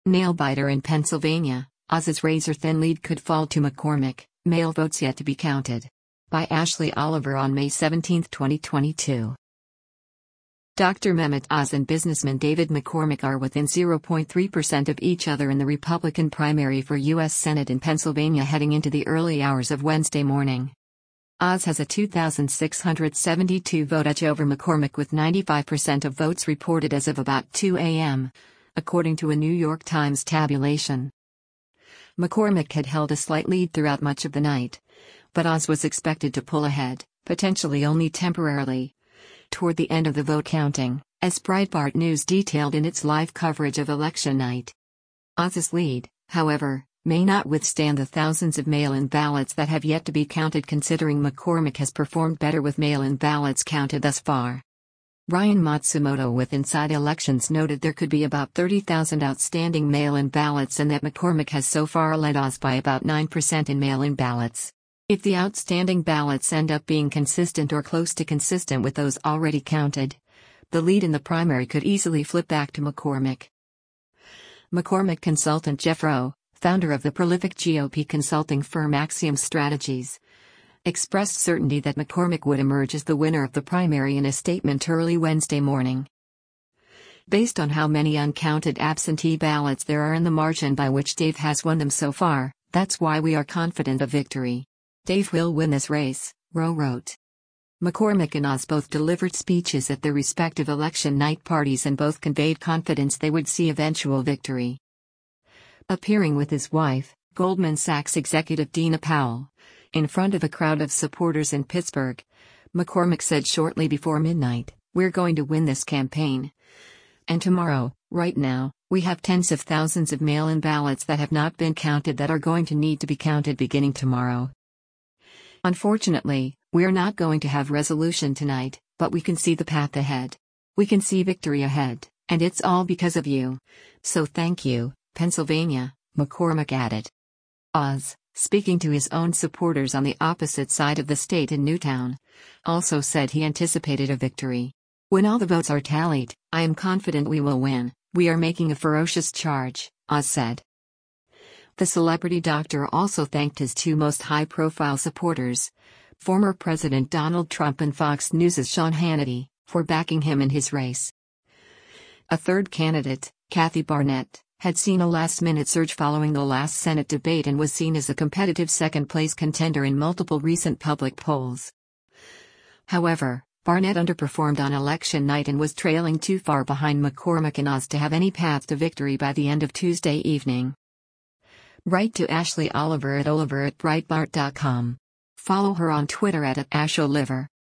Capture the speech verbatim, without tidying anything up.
Nail-biter in Pennsylvania, Oz's razor-thin lead could fall to McCormick, mail votes yet to be counted. By Ashley Oliver on May seventeenth, twenty twenty-two. Doctor Mehmet Oz and businessman David McCormick are within zero point three percent of each other in the Republican primary for U S Senate in Pennsylvania heading into the early hours of Wednesday morning. Oz has a two thousand six hundred seventy-two vote edge over McCormick with ninety-five percent of votes reported as of about two a m, according to a New York Times tabulation. McCormick had held a slight lead throughout much of the night, but Oz was expected to pull ahead, potentially only temporarily, toward the end of the vote counting, as Breitbart News detailed in its live coverage of election night. Oz's lead, however, may not withstand the thousands of mail-in ballots that have yet to be counted, considering McCormick has performed better with mail-in ballots counted thus far. Ryan Matsumoto with Inside Elections noted there could be about thirty thousand outstanding mail-in ballots and that McCormick has so far led Oz by about nine percent in mail-in ballots. If the outstanding ballots end up being consistent or close to consistent with those already counted, the lead in the primary could easily flip back to McCormick. McCormick consultant Jeff Rowe, founder of the prolific G O P consulting firm Axiom Strategies, expressed certainty that McCormick would emerge as the winner of the primary in a statement early Wednesday morning. Based on how many uncounted absentee ballots there are in the margin by which Dave has won them so far, that's why we are confident of victory. Dave will win this race, Rowe wrote. McCormick and Oz both delivered speeches at their respective election night parties and both conveyed confidence they would see eventual victory. Appearing with his wife, Goldman Sachs executive Dina Powell, in front of a crowd of supporters in Pittsburgh, McCormick said shortly before midnight, "We're going to win this campaign. And tomorrow, right now, we have tens of thousands of mail-in ballots that have not been counted that are going to need to be counted beginning tomorrow. Unfortunately, we're not going to have resolution tonight, but we can see the path ahead. We can see victory ahead, and it's all because of you. So thank you, Pennsylvania," McCormick added. Oz, speaking to his own supporters on the opposite side of the state in Newtown, also said he anticipated a victory. "When all the votes are tallied, I am confident we will win. We are making a ferocious charge," Oz said. The celebrity doctor also thanked his two most high-profile supporters, former President Donald Trump and Fox News' Sean Hannity, for backing him in his race. A third candidate, Kathy Barnett, had seen a last-minute surge following the last Senate debate and was seen as a competitive second-place contender in multiple recent public polls. However, Barnett underperformed on election night and was trailing too far behind McCormick and Oz to have any path to victory by the end of Tuesday evening. Write to Ashley Oliver at oliver at breitbart dot com. Follow her on Twitter at, at asholiver.